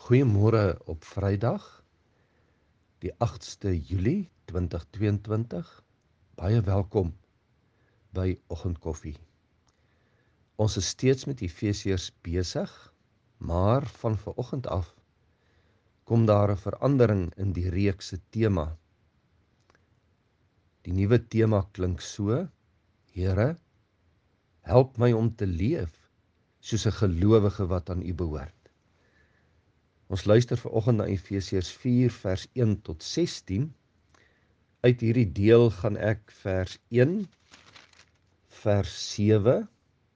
Goeiemôre op Vrydag, die 8ste Julie 2022. Baie welkom by Oggendkoffie. Ons is steeds met Efesiërs besig, maar van vanoggend af kom daar 'n verandering in die reeks se tema. Die nuwe tema klink so: Here, help my om te leef soos 'n gelowige wat aan U behoort. Ons luister vanoggend na Efesiërs 4 vers 1 tot 16. Uit hierdie deel gaan ek vers 1, vers 7,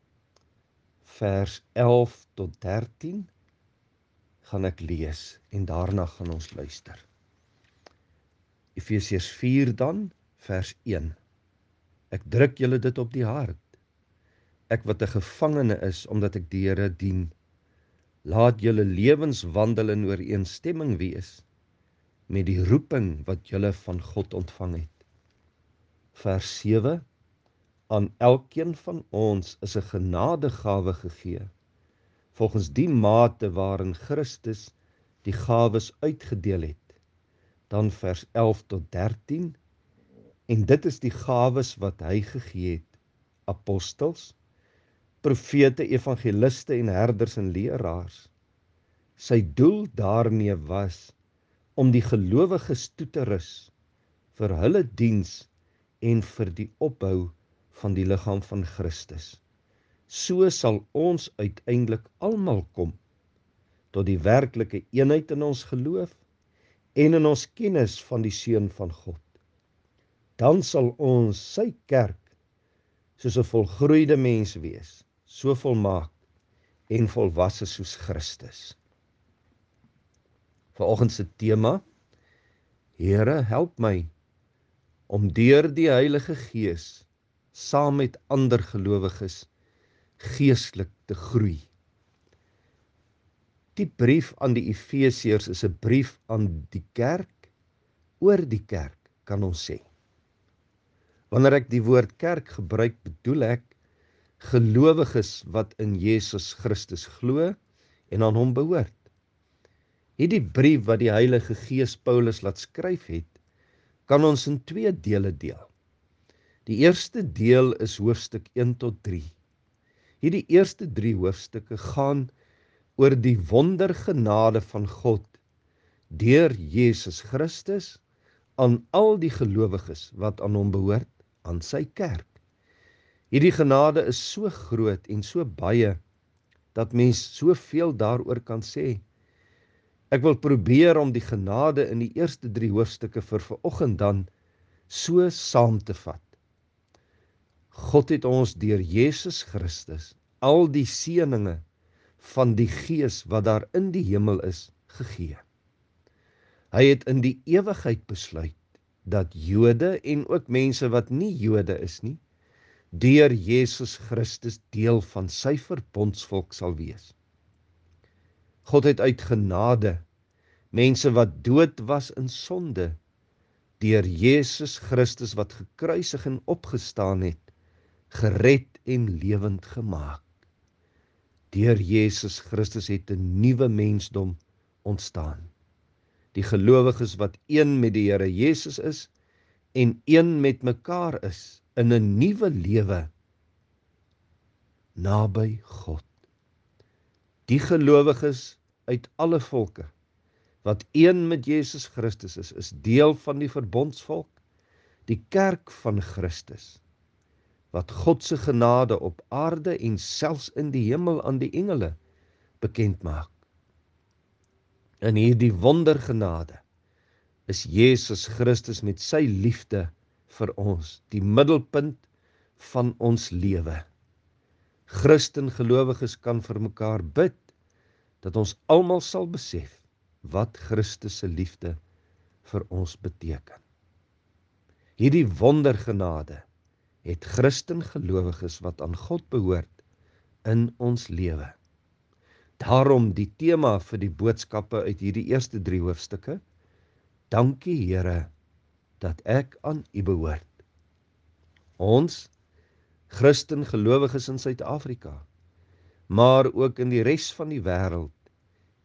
vers 11 tot 13 gaan ek lees en daarna gaan ons luister. Efesiërs 4 dan, vers 1. Ek druk julle dit op die hart. Ek wat 'n gevangene is omdat ek die Here dien. Laat julle lewenswandel in ooreenstemming wees met die roeping wat julle van God ontvang het. Vers 7. Aan elkeen van ons is 'n genadegawe gegee, volgens die mate waarin Christus die gawes uitgedeel het. Dan vers 11 tot 13. En dit is die gawes wat hy gegee het: apostels, profete, evangeliste en herders en leraars. Sy doel daarmee was om die gelowiges toe te rus vir hulle diens en vir die opbou van die liggaam van Christus. So sal ons uiteindelik almal kom tot die werklike eenheid in ons geloof en in ons kennis van die Seun van God. Dan sal ons sy kerk soos 'n volgroeide mens wees, so volmaak en volwasse soos Christus. Vanoggend se tema: Here, help my om deur die Heilige Gees saam met ander gelowiges geestelik te groei. Die brief aan die Efesiërs is 'n brief aan die kerk, oor die kerk, kan ons sê. Wanneer ek die woord kerk gebruik, bedoel ek gelowiges wat in Jesus Christus glo en aan hom behoort. Hierdie brief wat die Heilige Gees Paulus laat skryf het, kan ons in 2 dele deel. Die eerste deel is hoofstuk 1 tot 3. Hierdie eerste 3 hoofstukke gaan oor die wondergenade van God deur Jesus Christus aan al die gelowiges wat aan hom behoort, aan sy kerk. Hierdie genade is so groot en so baie dat mens soveel daaroor kan sê. Ek wil probeer om die genade in die eerste 3 hoofstukke vir vanoggend dan so saam te vat. God het ons deur Jesus Christus al die seëninge van die Gees wat daar in die hemel is, gegee. Hy het in die ewigheid besluit dat Jode en ook mense wat nie Jode is nie, deur Jesus Christus deel van sy verbondsvolk sal wees. God het uit genade mense wat dood was in sonde, deur Jesus Christus wat gekruisig en opgestaan het, gered en lewend gemaak. Deur Jesus Christus het 'n nuwe mensdom ontstaan. Die gelowiges wat een met die Here Jesus is en een met mekaar is in 'n nuwe lewe naby God. Die gelowiges uit alle volke wat een met Jesus Christus is deel van die verbondsvolk, die kerk van Christus, wat God se genade op aarde en selfs in die hemel aan die engele bekend maak. In hierdie wondergenade is Jesus Christus met sy liefde vir ons die middelpunt van ons lewe. Christen gelowiges kan vir mekaar bid dat ons almal sal besef wat Christus se liefde vir ons beteken. Hierdie wondergenade het Christen gelowiges wat aan God behoort in ons lewe. Daarom die tema vir die boodskappe uit hierdie eerste 3 hoofstukke: Dankie Here dat ek aan U behoort. Ons Christen gelowiges in Suid-Afrika, maar ook in die res van die wêreld,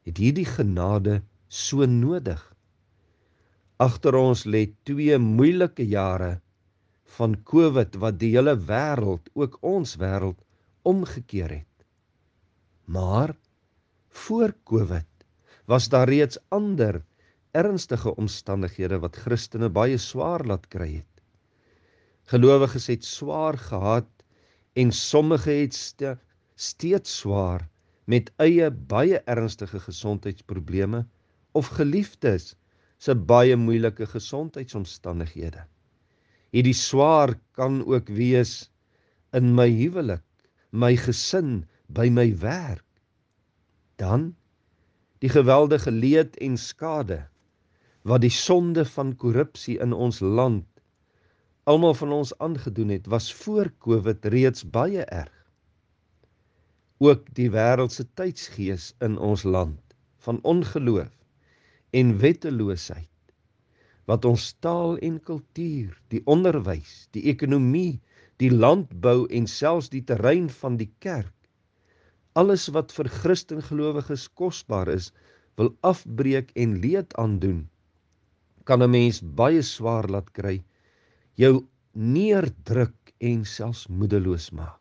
het hierdie genade so nodig. Agter ons lê 2 moeilike jare van COVID wat die hele wêreld, ook ons wêreld, omgekeer het. Maar voor COVID was daar reeds ander ernstige omstandighede wat Christene baie swaar laat kry het. Gelowiges het swaar gehad en sommige het steeds swaar met eie baie ernstige gesondheidsprobleme of geliefdes se baie moeilike gesondheidsomstandighede. Hierdie swaar kan ook wees in my huwelik, my gesin, by my werk. Dan die geweldige leed en skade wat die sonde van korrupsie in ons land almal van ons aangedoen het, was voor COVID reeds baie erg. Ook die wêreldse tydsgees in ons land van ongeloof en wetteloosheid wat ons taal en kultuur, die onderwys, die ekonomie, die landbou en selfs die terrein van die kerk, alles wat vir Christengelowiges kosbaar is, wil afbreek en leed aandoen, kan 'n mens baie swaar laat kry, jou neerdruk en selfs moedeloos maak.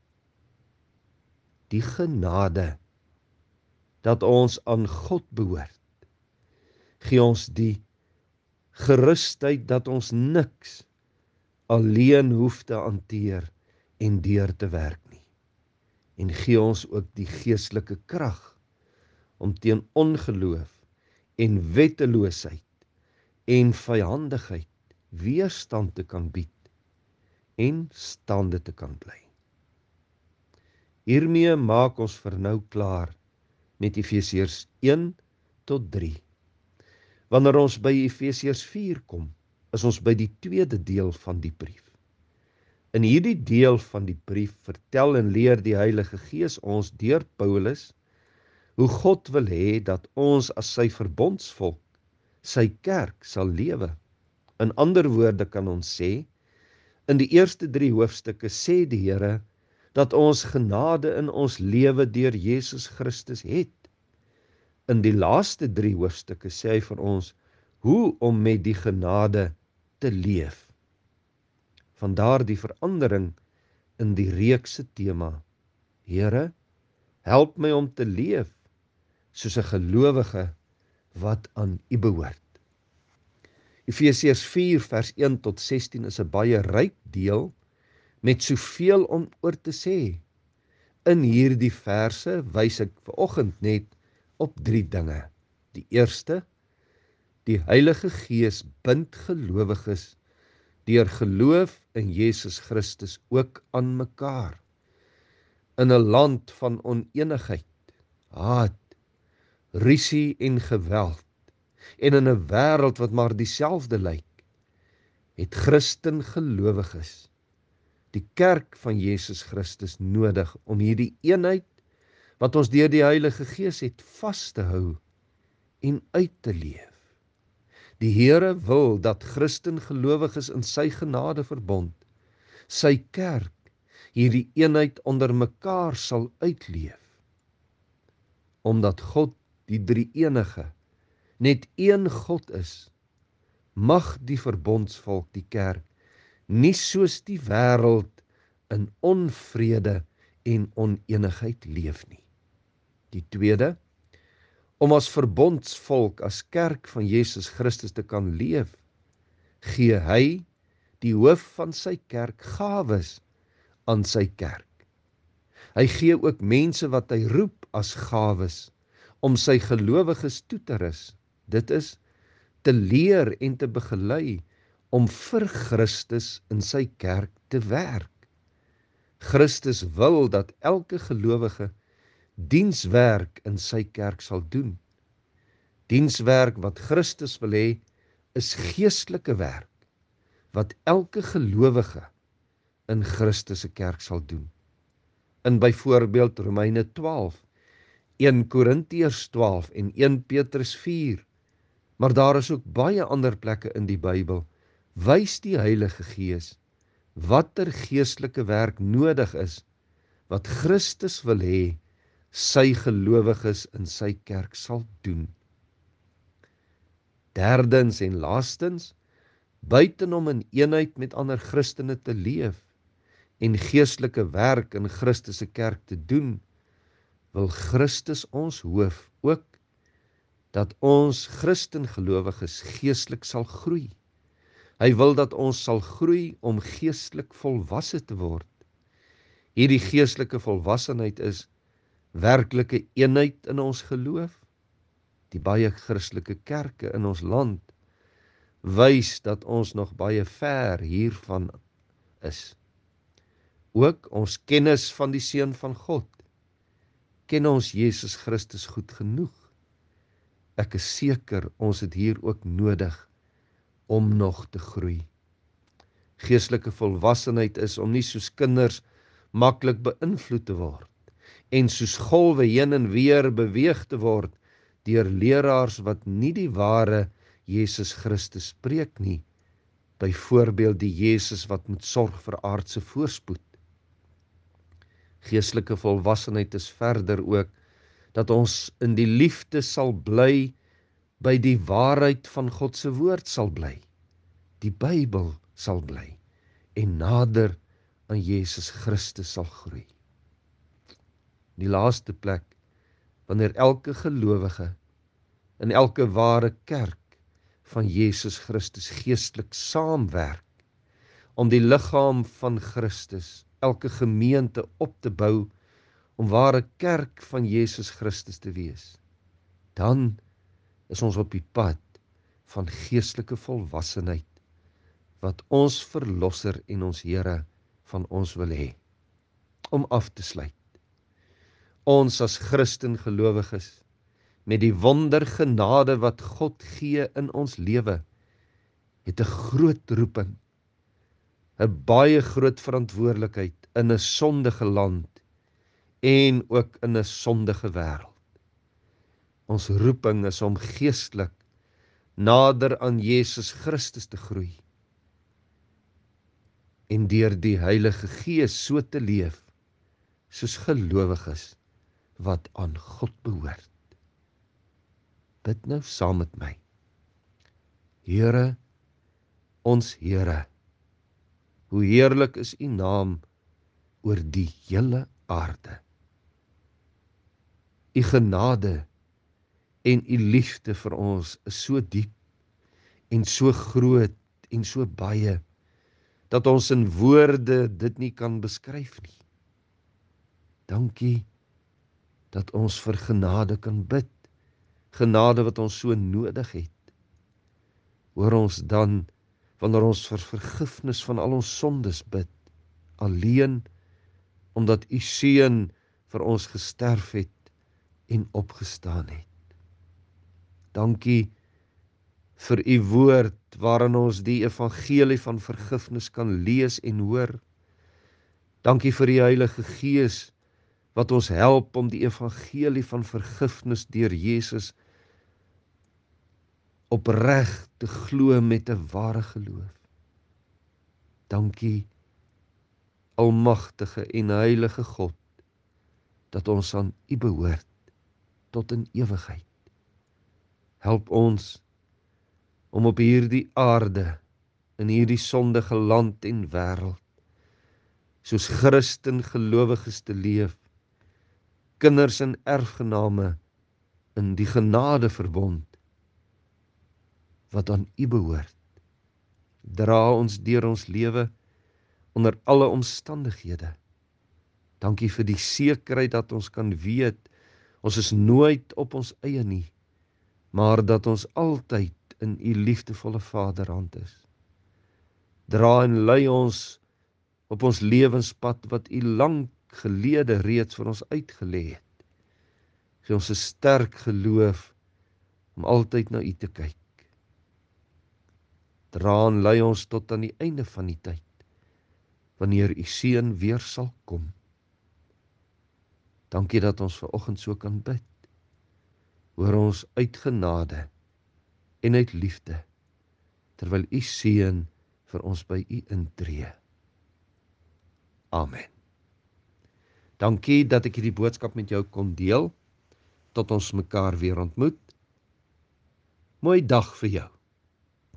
Die genade dat ons aan God behoort, gee ons die gerusheid dat ons niks alleen hoef te hanteer en deur te werk nie. En gee ons ook die geestelike krag om teen ongeloof en wetteloosheid en vyhandigheid weerstand te kan bied en staande te kan bly. Hiermee maak ons vir nou klaar met Efesiërs 1 tot 3. Wanneer ons by Efesiërs 4 kom, is ons by die tweede deel van die brief. In hierdie deel van die brief vertel en leer die Heilige Gees ons deur Paulus hoe God wil hê dat ons as sy verbondsvolk, sy kerk sal lewe. In ander woorde kan ons sê, in die eerste 3 hoofstukke sê die Here dat ons genade in ons lewe deur Jesus Christus het. In die laaste 3 hoofstukke sê hy vir ons hoe om met die genade te leef. Vandaar die verandering in die reeks se tema. Here, help my om te leef soos 'n gelowige wat aan U behoort. Efesiërs 4 vers 1 tot 16 is 'n baie ryk deel met soveel om oor te sê. In hierdie verse wys ek vanoggend net op 3 dinge. Die eerste, die Heilige Gees bind gelowiges deur geloof in Jesus Christus ook aan mekaar. In 'n land van onenigheid, haat, rusie en geweld, en in 'n wêreld wat maar dieselfde lyk, het Christen gelowiges die kerk van Jesus Christus nodig om hierdie eenheid wat ons deur die Heilige Gees het vas te hou en uit te leef. Die Here wil dat Christen gelowiges in sy genadeverbond, sy kerk, hierdie eenheid onder mekaar sal uitleef. Omdat God die drie-enige net een God is, mag die verbondsvolk, die kerk, nie soos die wêreld in onvrede en onenigheid leef nie. Die tweede, om as verbondsvolk, as kerk van Jesus Christus te kan leef, gee hy, die hoof van sy kerk, gawes aan sy kerk. Hy gee ook mense wat hy roep as gawes, om sy gelowiges toe te rus. Dit is, te leer en te begelei, om vir Christus in sy kerk te werk. Christus wil dat elke gelowige dienswerk in sy kerk sal doen. Dienswerk wat Christus wil hê, is geestelike werk, wat elke gelowige in Christus se kerk sal doen. In byvoorbeeld Romeine 12, 1 Korintiërs 12 en 1 Petrus 4, maar daar is ook baie ander plekke in die Bybel, wys die Heilige Gees watter geestelike werk nodig is, wat Christus wil hê, sy gelowiges in sy kerk sal doen. Derdens en laastens, buiten om in eenheid met ander Christene te leef en geestelike werk in Christus se kerk te doen, wil Christus ons hoof ook dat ons Christengelowiges geestelik sal groei. Hy wil dat ons sal groei om geestelik volwasse te word. Hierdie geestelike volwassenheid is werklike eenheid in ons geloof. Die baie Christelike kerke in ons land wys dat ons nog baie ver hiervan is. Ook ons kennis van die Seun van God. Ken ons Jesus Christus goed genoeg? Ek is seker ons het hier ook nodig om nog te groei. Geestelike volwassenheid is om nie soos kinders maklik beïnvloed te word en soos golwe heen en weer beweeg te word deur leraars wat nie die ware Jesus Christus spreek nie, byvoorbeeld die Jesus wat moet sorg vir aardse voorspoed. Geestelike volwassenheid is verder ook dat ons in die liefde sal bly, by die waarheid van God se woord sal bly, die Bybel sal bly en nader aan Jesus Christus sal groei. Die laaste plek, wanneer elke gelowige in elke ware kerk van Jesus Christus geestelik saamwerk om die liggaam van Christus, elke gemeente op te bou om ware kerk van Jesus Christus te wees, dan is ons op die pad van geestelike volwassenheid wat ons Verlosser en ons Here van ons wil hê. Om af te sluit, ons as Christengelowiges met die wondergenade wat God gee in ons lewe, het 'n groot roeping, 'n baie groot verantwoordelikheid in 'n sondige land en ook in 'n sondige wêreld. Ons roeping is om geestelik nader aan Jesus Christus te groei en deur die Heilige Gees so te leef soos gelowiges wat aan God behoort. Bid nou saam met my. Here, ons Here, hoe heerlik is U naam oor die hele aarde. U genade en U liefde vir ons is so diep en so groot en so baie, dat ons in woorde dit nie kan beskryf nie. Dankie dat ons vir genade kan bid, genade wat ons so nodig het. Hoor ons dan, wanneer ons vir vergifnis van al ons sondes bid, alleen omdat U Seun vir ons gesterf het en opgestaan het. Dankie vir U woord waarin ons die evangelie van vergifnis kan lees en hoor. Dankie vir die Heilige Gees wat ons help om die evangelie van vergifnis deur Jesus opreg te glo met 'n ware geloof. Dankie, almagtige en heilige God, dat ons aan U behoort tot in ewigheid. Help ons om op hierdie aarde, in hierdie sondige land en wêreld, soos Christen gelowiges te leef, kinders en erfgename in die genadeverbond wat aan U behoort. Dra ons deur ons lewe onder alle omstandighede. Dankie vir die sekerheid dat ons kan weet, ons is nooit op ons eie nie, maar dat ons altyd in U liefdevolle Vaderhand is. Dra en lei ons op ons lewenspad wat U lank gelede reeds vir ons uitgelê het. Gee ons 'n sterk geloof om altyd na U te kyk. Dra en lei ons tot aan die einde van die tyd, wanneer U Seun weer sal kom. Dankie dat ons vanoggend so kan bid. Hoor ons uit genade en uit liefde, terwyl U Seun vir ons by U intree. Amen. Dankie dat ek hierdie boodskap met jou kon deel. Tot ons mekaar weer ontmoet. Mooi dag vir jou.